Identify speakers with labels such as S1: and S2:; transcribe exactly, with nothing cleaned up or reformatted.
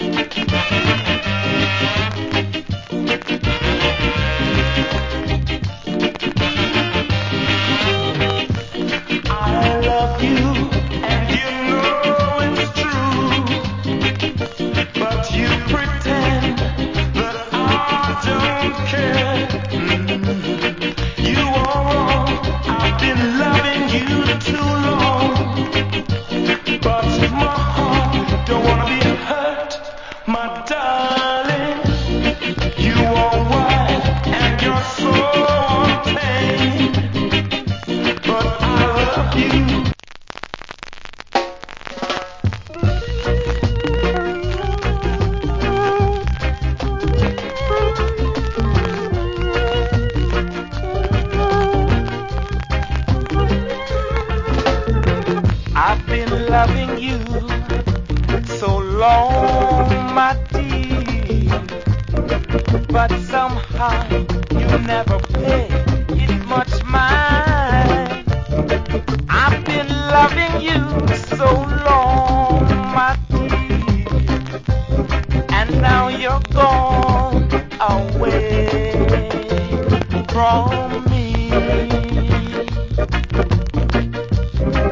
S1: loving you so long, my dear, but somehow you never pay it much mind. I've been loving you so long, my dear, and now you're gone away from me.